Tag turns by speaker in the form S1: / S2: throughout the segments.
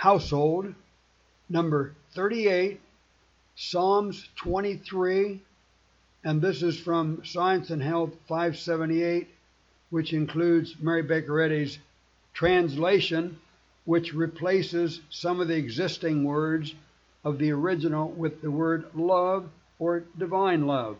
S1: household, number 38, Psalms 23, and this is from Science and Health 578, which includes Mary Baker Eddy's translation, which replaces some of the existing words of the original with the word love or divine love.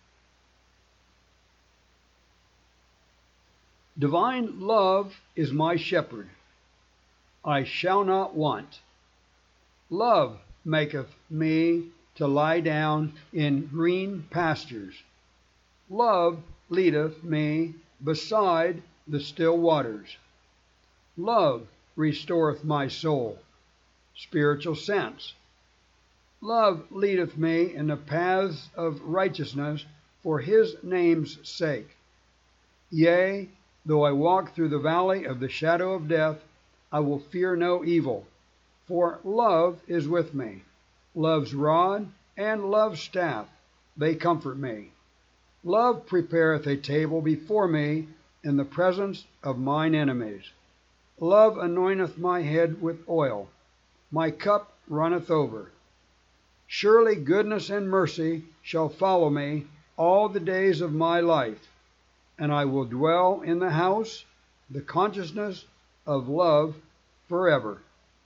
S1: Divine love is my shepherd. I shall not want. Love maketh me to lie down in green pastures. Love leadeth me beside the still waters. Love restoreth my soul. Spiritual sense. Love leadeth me in the paths of righteousness for his name's sake. Yea, though I walk through the valley of the shadow of death, I will fear no evil, for love is with me. Love's rod and love's staff, they comfort me. Love prepareth a table before me in the presence of mine enemies. Love anointeth my head with oil. My cup runneth over. Surely goodness and mercy shall follow me all the days of my life, and I will dwell in the house, the consciousness of love forever.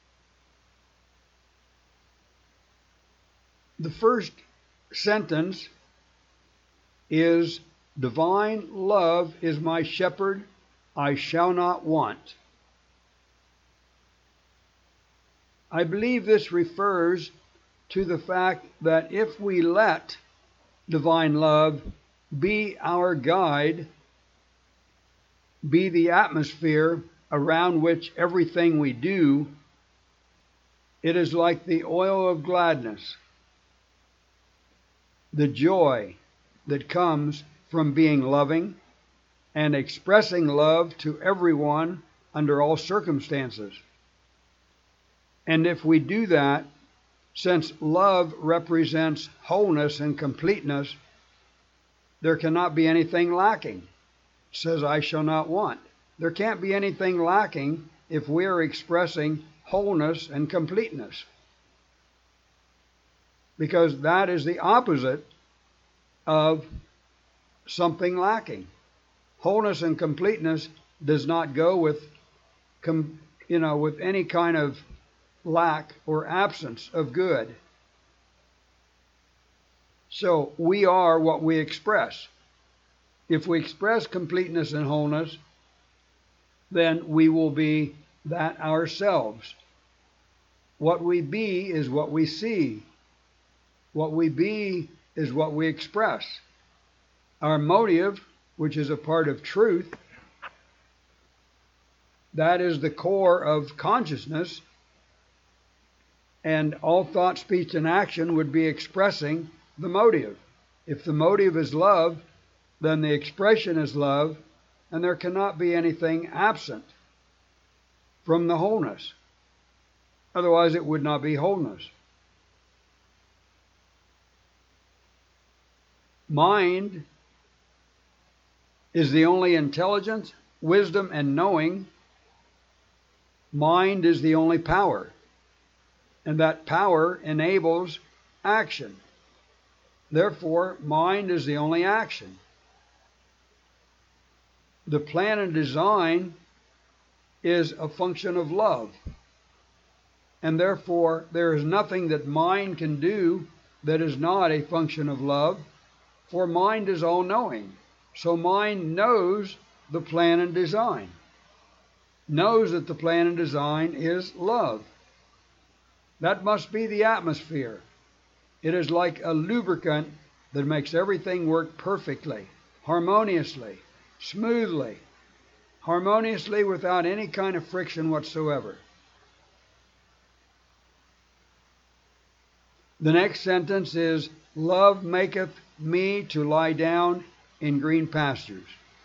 S1: The first sentence is, divine love is my shepherd, I shall not want. I believe this refers to the fact that if we let divine love be our guide, be the atmosphere around which everything we do, it is like the oil of gladness, the joy that comes from being loving and expressing love to everyone under all circumstances. And if we do that, since love represents wholeness and completeness, there cannot be anything lacking. It says, I shall not want. There can't be anything lacking if we are expressing wholeness and completeness, because that is the opposite of something lacking. Wholeness and completeness does not go with any kind of lack or absence of good. So we are what we express. If we express completeness and wholeness, then we will be that ourselves. What we be is what we see. What we be is what we express. Our motive, which is a part of truth, that is the core of consciousness, and all thought, speech, and action would be expressing the motive. If the motive is love, then the expression is love, and there cannot be anything absent from the wholeness. Otherwise, it would not be wholeness. Mind is the only intelligence, wisdom, and knowing. Mind is the only power, and that power enables action. Therefore, mind is the only action. The plan and design is a function of love, and therefore there is nothing that mind can do that is not a function of love, for mind is all-knowing. So mind knows the plan and design, knows that the plan and design is love. That must be the atmosphere. It is like a lubricant that makes everything work perfectly, harmoniously, smoothly, harmoniously without any kind of friction whatsoever. The next sentence is, love maketh me to lie down in green pastures.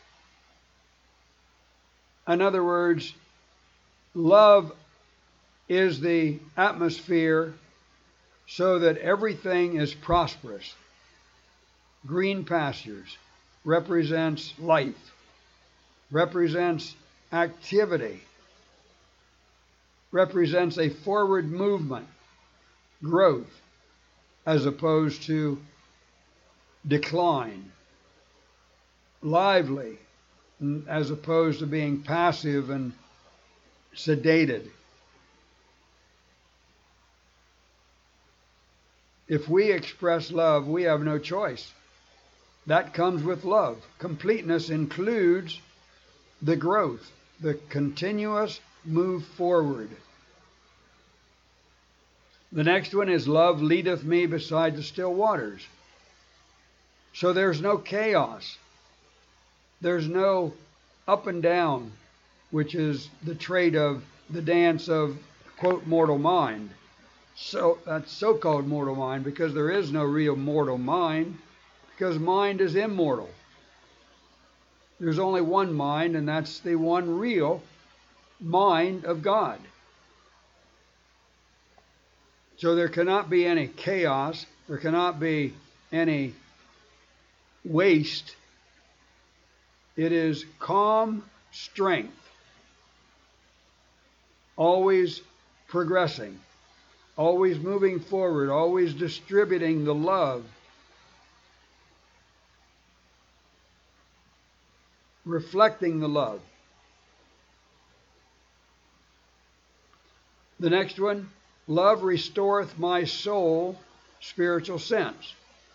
S1: In other words, love is the atmosphere so that everything is prosperous. Green pastures represents life, represents activity. represents a forward movement, growth, as opposed to decline. Lively, as opposed to being passive and sedated. If we express love, we have no choice. That comes with love. Completeness includes the growth, the continuous move forward. The next one is love leadeth me beside the still waters. So there's no chaos. There's no up and down, which is the trait of the dance of, quote, mortal mind. So that's so-called mortal mind because there is no real mortal mind, because mind is immortal. There's only one mind, and that's the one real mind of God. So there cannot be any chaos, there cannot be any waste. It is calm strength, always progressing, always moving forward, always distributing the love, reflecting the love. The next one, love restoreth my soul, spiritual sense.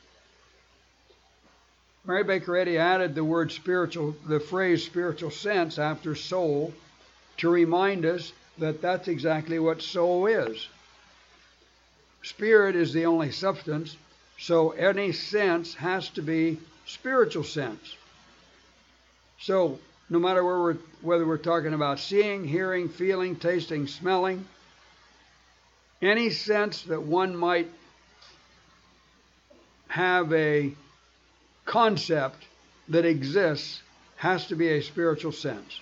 S1: Mary Baker Eddy added the word spiritual, the phrase spiritual sense after soul to remind us that that's exactly what soul is. Spirit is the only substance, so any sense has to be spiritual sense. So no matter whether we're talking about seeing, hearing, feeling, tasting, smelling, any sense that one might have a concept that exists has to be a spiritual sense.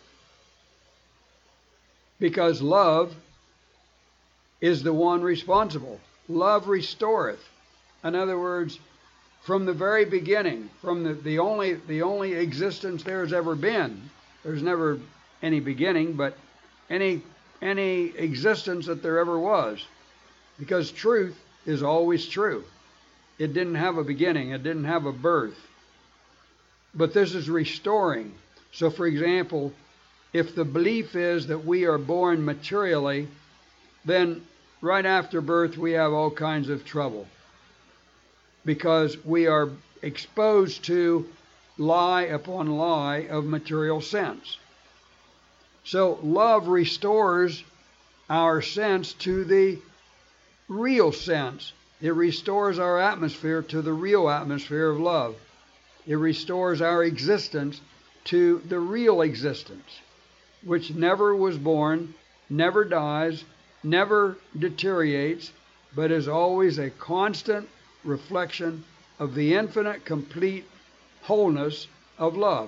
S1: Because love is the one responsible. Love restoreth. In other words, from the very beginning, from the only existence there's ever been, there's never any beginning, but any existence that there ever was. Because truth is always true. It didn't have a beginning. It didn't have a birth. But this is restoring. So, for example, if the belief is that we are born materially, then right after birth we have all kinds of trouble. Because we are exposed to lie upon lie of material sense. So love restores our sense to the real sense. It restores our atmosphere to the real atmosphere of love. It restores our existence to the real existence, which never was born, never dies, never deteriorates, but is always a constant reflection of the infinite, complete wholeness of love.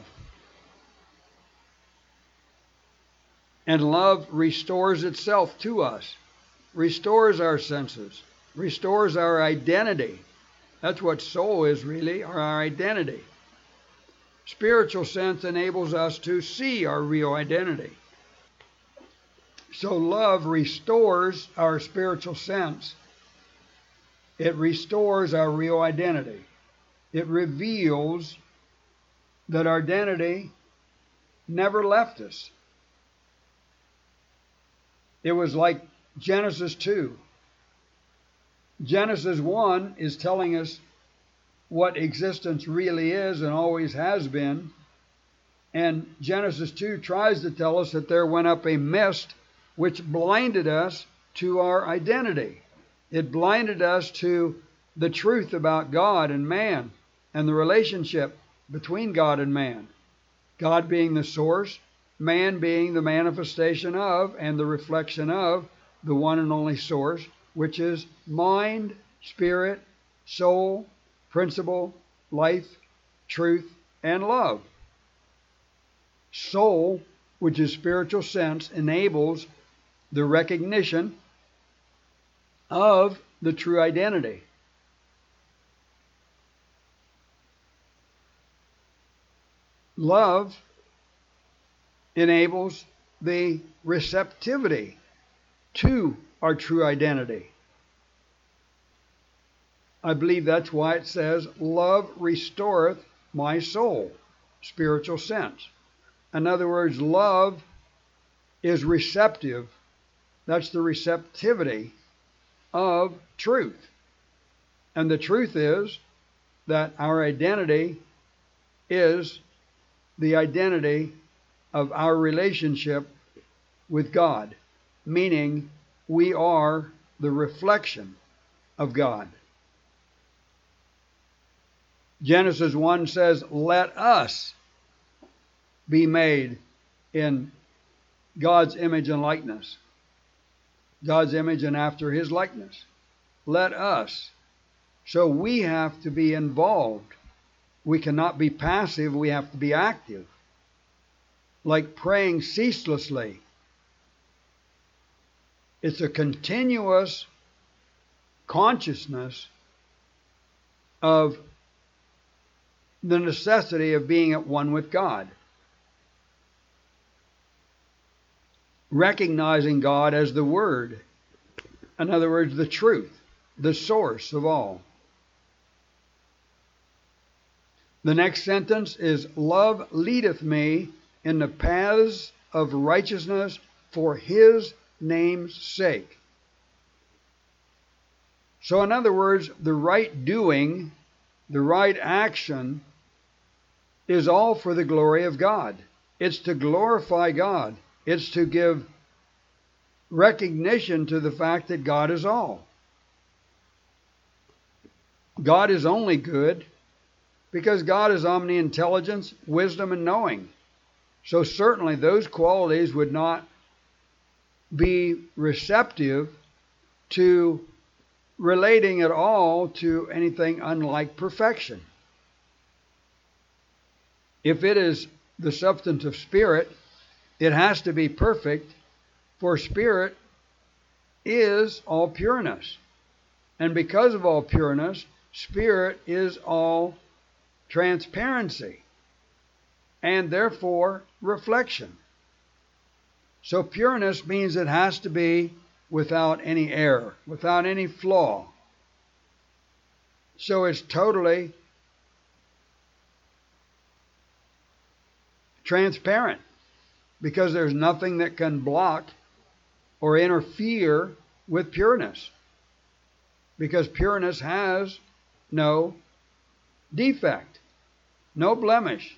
S1: And love restores itself to us, restores our senses, restores our identity. That's what soul is really, our identity. Spiritual sense enables us to see our real identity. So love restores our spiritual sense. It restores our real identity. It reveals that our identity never left us. It was like Genesis 2. Genesis 1 is telling us what existence really is and always has been. And Genesis 2 tries to tell us that there went up a mist which blinded us to our identity. It blinded us to the truth about God and man and the relationship between God and man. God being the source, man being the manifestation of and the reflection of the one and only source, which is mind, spirit, soul, principle, life, truth, and love. Soul, which is spiritual sense, enables the recognition of the true identity. Love enables the receptivity to our true identity. I believe that's why it says, love restoreth my soul, spiritual sense. In other words, love is receptive. That's the receptivity of truth. And the truth is that our identity is the identity of our relationship with God, meaning we are the reflection of God. Genesis 1 says, let us be made in God's image and likeness. God's image and after His likeness. Let us. So we have to be involved. We cannot be passive, we have to be active. Like praying ceaselessly. It's a continuous consciousness of the necessity of being at one with God. Recognizing God as the Word. In other words, the truth, the source of all. The next sentence is, love leadeth me in the paths of righteousness for His name's sake. So in other words, the right doing, the right action is all for the glory of God. It's to glorify God. It's to give recognition to the fact that God is all. God is only good because God is omni-intelligence, wisdom, and knowing. So certainly those qualities would not be receptive to relating at all to anything unlike perfection. If it is the substance of spirit, it has to be perfect, for spirit is all pureness. And because of all pureness, spirit is all transparency, and therefore reflection. So pureness means it has to be without any error, without any flaw. So it's totally transparent, because there's nothing that can block or interfere with pureness, because pureness has no defect, no blemish.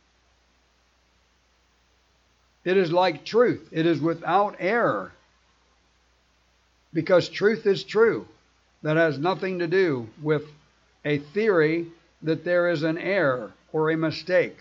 S1: It is like truth. It is without error, because truth is true. That has nothing to do with a theory that there is an error or a mistake.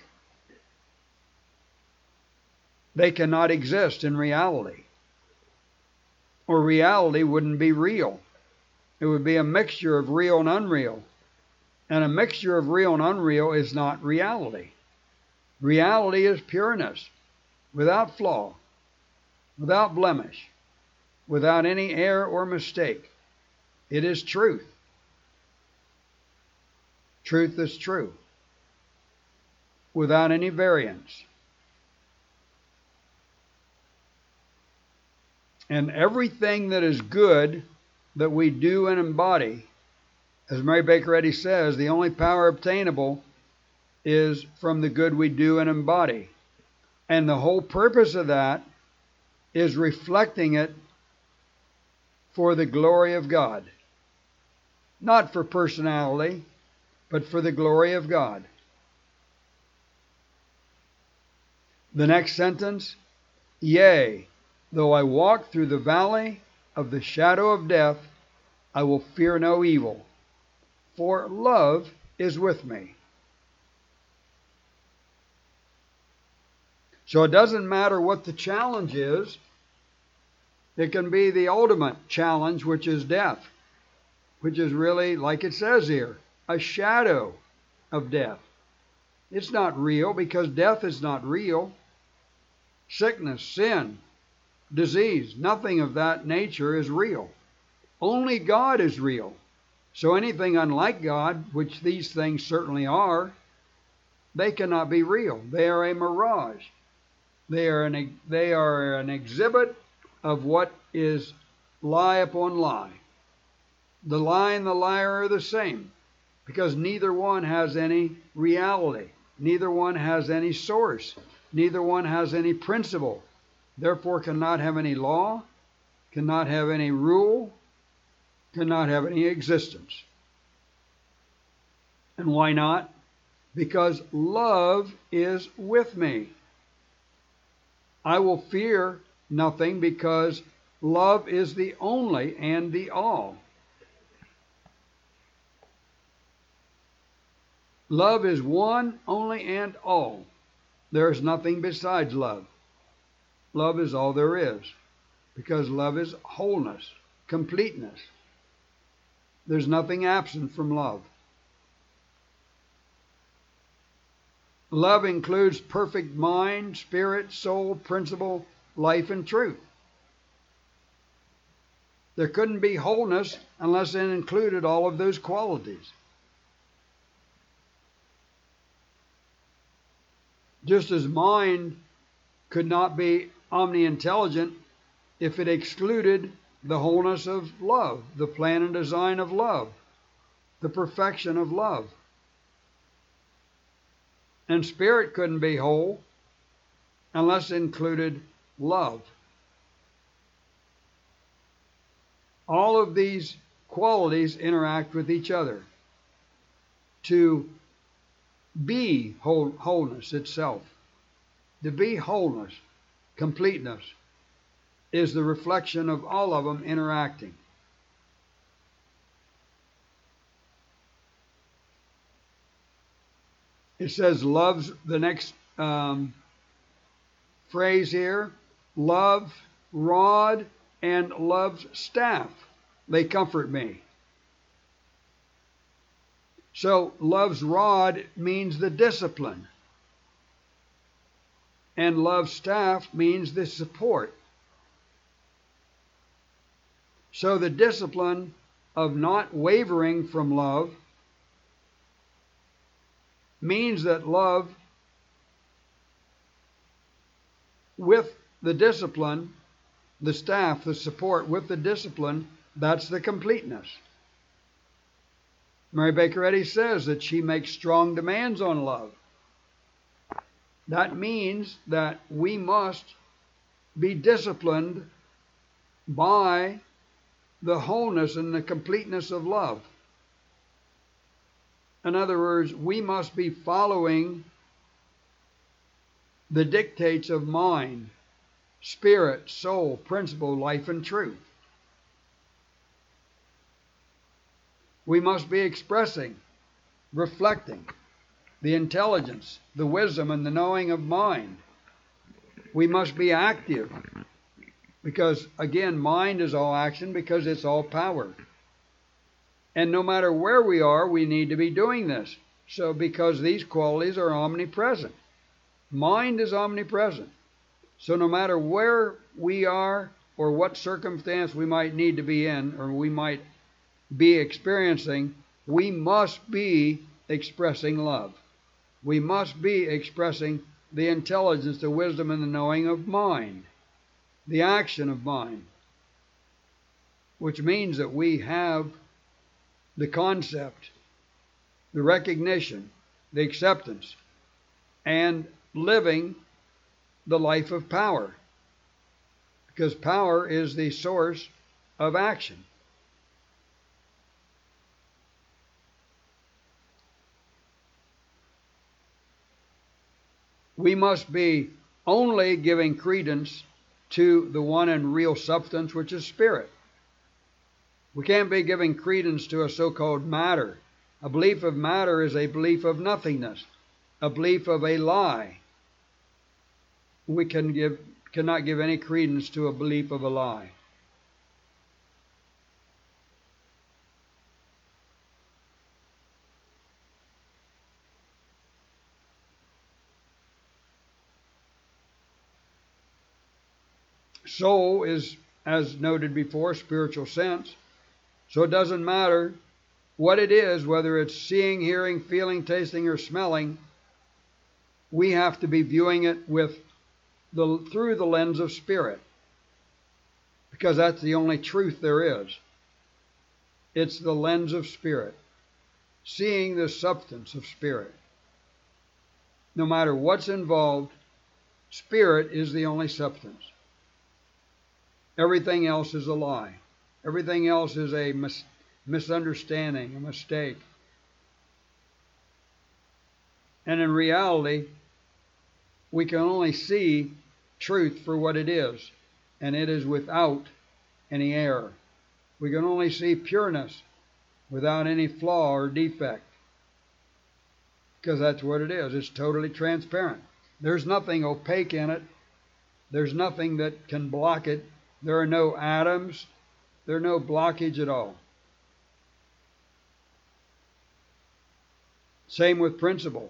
S1: They cannot exist in reality, or reality wouldn't be real. It would be a mixture of real and unreal. And a mixture of real and unreal is not reality. Reality is pureness, without flaw, without blemish, without any error or mistake. It is truth. Truth is true, without any variance. And everything that is good that we do and embody, as Mary Baker Eddy says, the only power obtainable is from the good we do and embody. And the whole purpose of that is reflecting it for the glory of God. Not for personality, but for the glory of God. The next sentence, yea, though I walk through the valley of the shadow of death, I will fear no evil, for love is with me. So it doesn't matter what the challenge is. It can be the ultimate challenge, which is death, which is really, like it says here, a shadow of death. It's not real, because death is not real. Sickness, sin, disease, nothing of that nature is real. Only God is real. So anything unlike God, which these things certainly are, they cannot be real. They are a mirage. They are an exhibit of what is lie upon lie. The lie and the liar are the same, because neither one has any reality. Neither one has any source. Neither one has any principle. Therefore cannot have any law, cannot have any rule, cannot have any existence. And why not? Because love is with me. I will fear nothing because love is the only and the all. Love is one, only, and all. There is nothing besides love. Love is all there is, because love is wholeness, completeness. There's nothing absent from love. Love includes perfect mind, spirit, soul, principle, life, and truth. There couldn't be wholeness unless it included all of those qualities. Just as mind could not be omni-intelligent if it excluded the wholeness of love, the plan and design of love, the perfection of love. And spirit couldn't be whole unless it included love. All of these qualities interact with each other to be wholeness itself. To be wholeness, completeness, is the reflection of all of them interacting. It says love's the next phrase here. Love, rod, and love's staff, they comfort me. So love's rod means the discipline, and love's staff means the support. So the discipline of not wavering from love means that love, with the discipline, the staff, the support with the discipline, that's the completeness. Mary Baker Eddy says that she makes strong demands on love. That means that we must be disciplined by the wholeness and the completeness of love. In other words, we must be following the dictates of mind, spirit, soul, principle, life, and truth. We must be expressing, reflecting the intelligence, the wisdom, and the knowing of mind. We must be active because, again, mind is all action because it's all power. And no matter where we are, we need to be doing this. So because these qualities are omnipresent. Mind is omnipresent. So no matter where we are or what circumstance we might need to be in or we might be experiencing, we must be expressing love. We must be expressing the intelligence, the wisdom, and the knowing of mind, the action of mind, which means that we have the concept, the recognition, the acceptance, and living the life of power, because power is the source of action. We must be only giving credence to the one and real substance, which is spirit. We can't be giving credence to a so-called matter. A belief of matter is a belief of nothingness, a belief of a lie. We cannot give any credence to a belief of a lie. Soul is, as noted before, spiritual sense. So it doesn't matter what it is, whether it's seeing, hearing, feeling, tasting, or smelling, we have to be viewing it through the lens of spirit. because that's the only truth there is. It's the lens of spirit, seeing the substance of spirit. No matter what's involved, spirit is the only substance. Everything else is a lie. Everything else is a misunderstanding, a mistake. And in reality, we can only see truth for what it is, and it is without any error. We can only see pureness without any flaw or defect, because that's what it is. It's totally transparent. There's nothing opaque in it. There's nothing that can block it. There are no atoms. There's no blockage at all. Same with principle.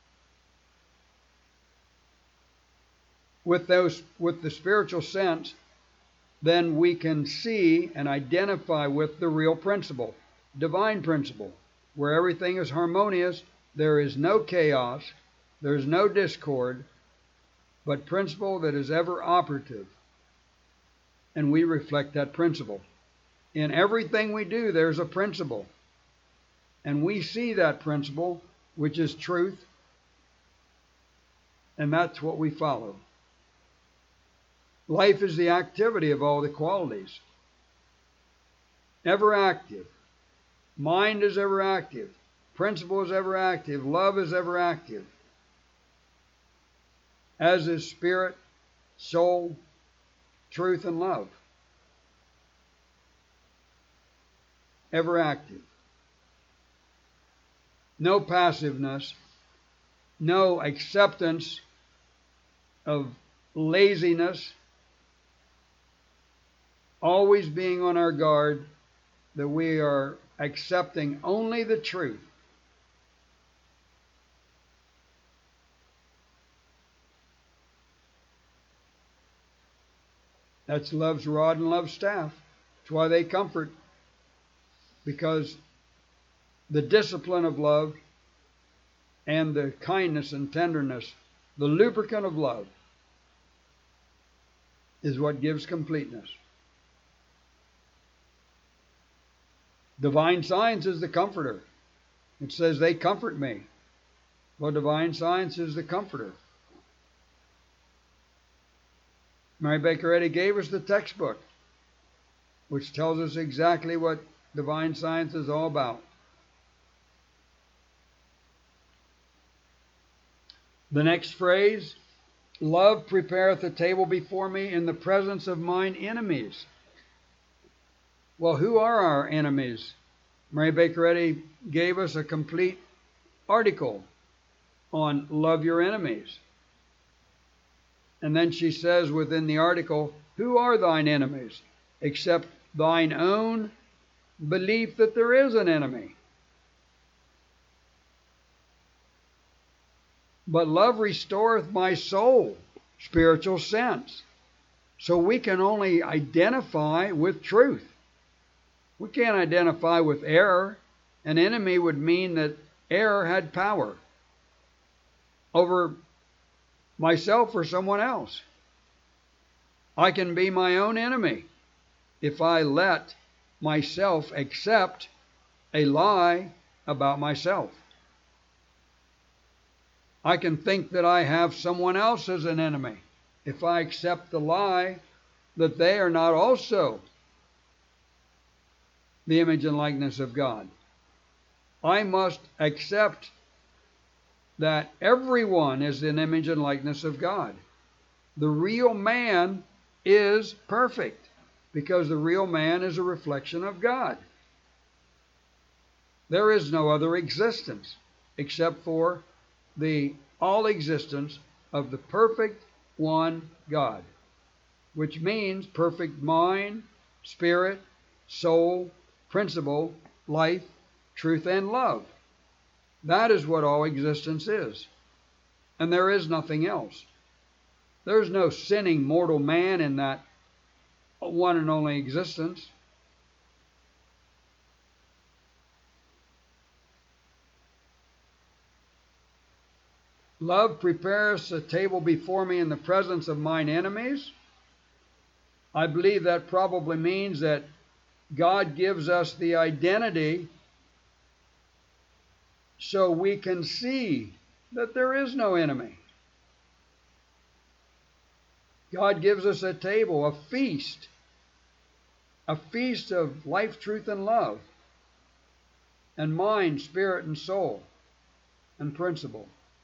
S1: With the spiritual sense, then we can see and identify with the real principle, divine principle, where everything is harmonious, there is no chaos, there is no discord, but principle that is ever operative. And we reflect that principle. In everything we do, there's a principle. And we see that principle, which is truth, and that's what we follow. Life is the activity of all the qualities. Ever active. Mind is ever active. Principle is ever active. Love is ever active. As is spirit, soul, truth, and love. Ever active. No passiveness. No acceptance of laziness. Always being on our guard that we are accepting only the truth. That's love's rod and love's staff. That's why they comfort. Because the discipline of love and the kindness and tenderness, the lubricant of love, is what gives completeness. Divine science is the comforter. It says they comfort me. Well, divine science is the comforter. Mary Baker Eddy gave us the textbook, which tells us exactly what divine science is all about. The next phrase, love prepareth a table before me in the presence of mine enemies. Well, who are our enemies? Mary Baker Eddy gave us a complete article on love your enemies. And then she says within the article, who are thine enemies? Except thine own belief that there is an enemy. But love restoreth my soul, spiritual sense. So we can only identify with truth. We can't identify with error. An enemy would mean that error had power over myself or someone else. I can be my own enemy if I let myself accept a lie about myself. I can think that I have someone else as an enemy if I accept the lie that they are not also the image and likeness of God. I must accept that everyone is an image and likeness of God. The real man is perfect because the real man is a reflection of God. There is no other existence except for the all existence of the perfect one God, which means perfect mind, spirit, soul, principle, life, truth, and love. That is what all existence is. And there is nothing else. There's no sinning mortal man in that one and only existence. Love prepares a table before me in the presence of mine enemies. I believe that probably means that God gives us the identity so we can see that there is no enemy. God gives us a table, a feast of life, truth, and love, and mind, spirit, and soul, and principle.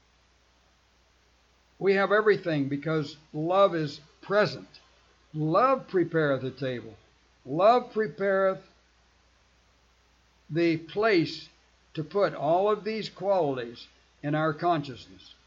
S1: We have everything because love is present. Love prepareth a table. Love prepareth the place to put all of these qualities in our consciousness.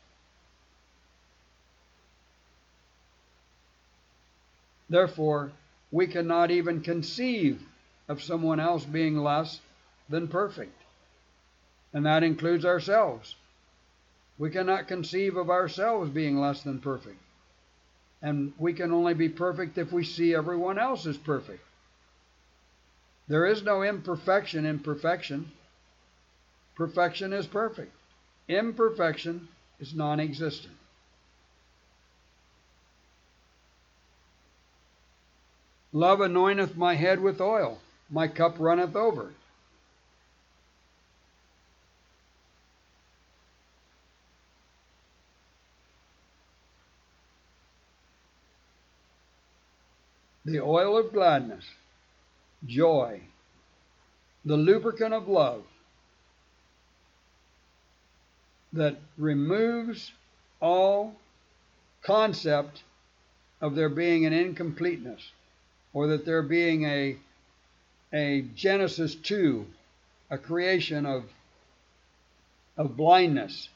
S1: Therefore, we cannot even conceive of someone else being less than perfect. And that includes ourselves. We cannot conceive of ourselves being less than perfect. And we can only be perfect if we see everyone else as perfect. There is no imperfection in perfection. Perfection is perfect. Imperfection is non-existent. Love anointeth my head with oil. My cup runneth over. The oil of gladness, joy, the lubricant of love that removes all concept of there being an incompleteness, or that there being a Genesis 2, a creation of blindness.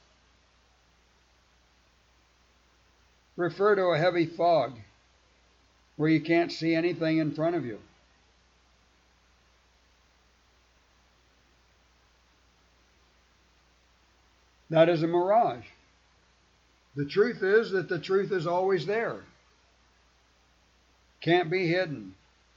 S1: Refer to a heavy fog where you can't see anything in front of you. That is a mirage. The truth is that the truth is always there. Can't be hidden.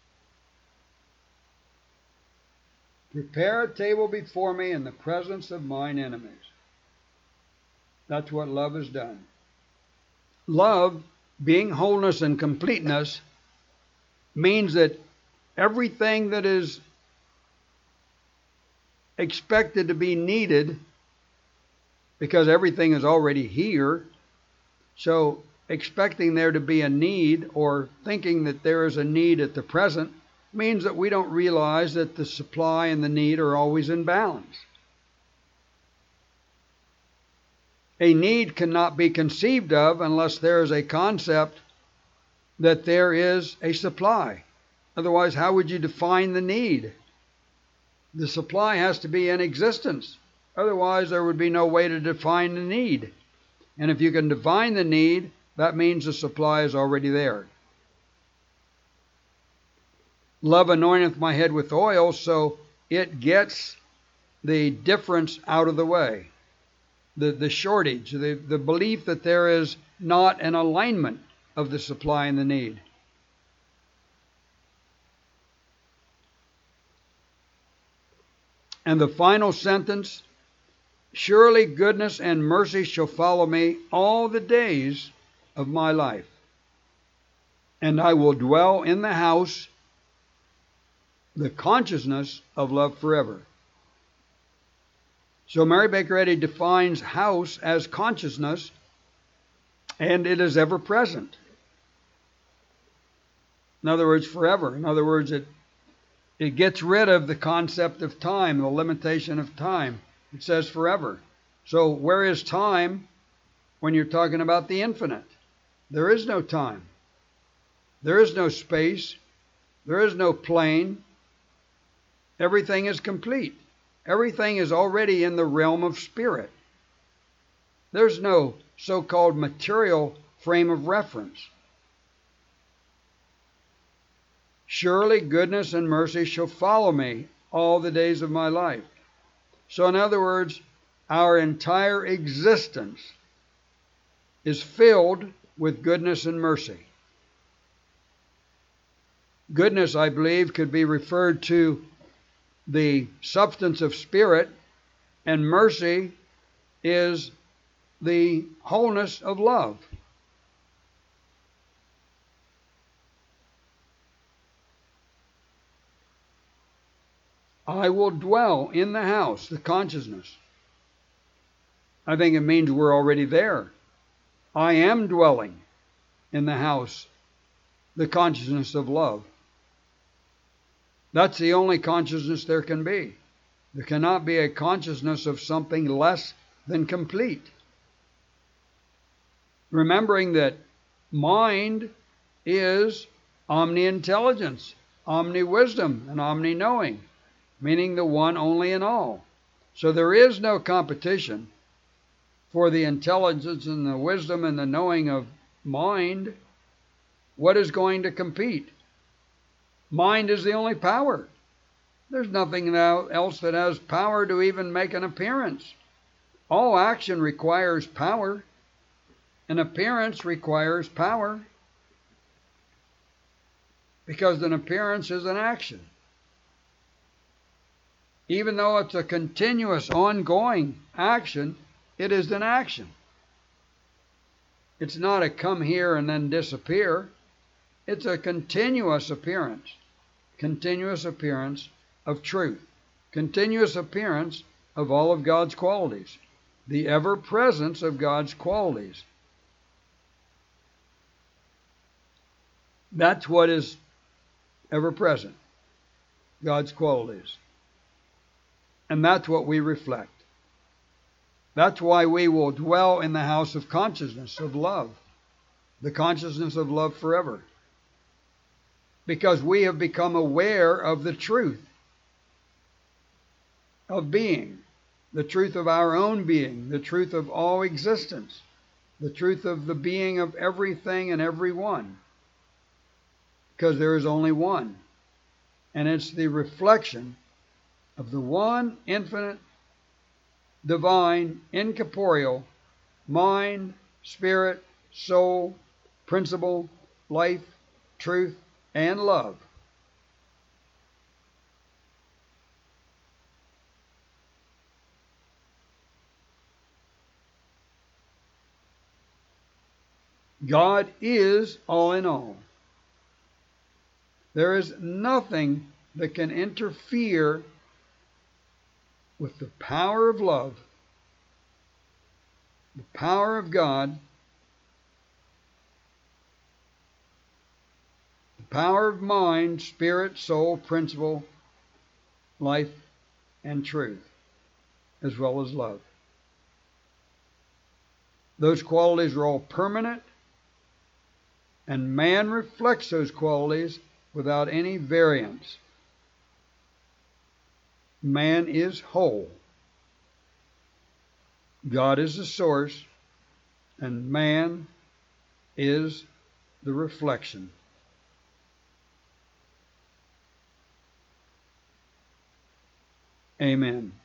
S1: Prepare a table before me in the presence of mine enemies. That's what love has done. Love, being wholeness and completeness, means that everything that is expected to be needed, because everything is already here, so expecting there to be a need or thinking that there is a need at the present means that we don't realize that the supply and the need are always in balance. A need cannot be conceived of unless there is a concept that there is a supply. Otherwise, how would you define the need? The supply has to be in existence. Otherwise, there would be no way to define the need. And if you can define the need, that means the supply is already there. Love anointeth my head with oil, so it gets the difference out of the way. The shortage, the belief that there is not an alignment of the supply and the need. And the final sentence, surely goodness and mercy shall follow me all the days of my life, and I will dwell in the house, the consciousness of love forever. So Mary Baker Eddy defines house as consciousness, and it is ever present. In other words, forever. In other words, it gets rid of the concept of time, the limitation of time. It says forever. So where is time when you're talking about the infinite? There is no time. There is no space. There is no plane. Everything is complete. Everything is already in the realm of spirit. There's no so-called material frame of reference. Surely goodness and mercy shall follow me all the days of my life. So in other words, our entire existence is filled with goodness and mercy. Goodness, I believe, could be referred to the substance of spirit, and mercy is the wholeness of love. I will dwell in the house, the consciousness. I think it means we're already there. I am dwelling in the house, the consciousness of love. That's the only consciousness there can be. There cannot be a consciousness of something less than complete. Remembering that mind is omni-intelligence, omni-wisdom, and omni-knowing, meaning the one only in all. So there is no competition for the intelligence and the wisdom and the knowing of mind. What is going to compete? Mind is the only power. There's nothing else that has power to even make an appearance. All action requires power. An appearance requires power. Because an appearance is an action. Even though it's a continuous, ongoing action, it is an action. It's not a come here and then disappear. It's a continuous appearance of truth, continuous appearance of all of God's qualities, the ever-presence of God's qualities. That's what is ever-present, God's qualities. And that's what we reflect. That's why we will dwell in the house of consciousness, of love, the consciousness of love forever. Because we have become aware of the truth of being, the truth of our own being, the truth of all existence, the truth of the being of everything and everyone. Because there is only one. And it's the reflection of the one infinite, divine, incorporeal, mind, spirit, soul, principle, life, truth, and love. God is all in all. There is nothing that can interfere with the power of love, the power of God, the power of mind, spirit, soul, principle, life, and truth, as well as love. Those qualities are all permanent, and man reflects those qualities without any variance. Man is whole. God is the source, and man is the reflection. Amen.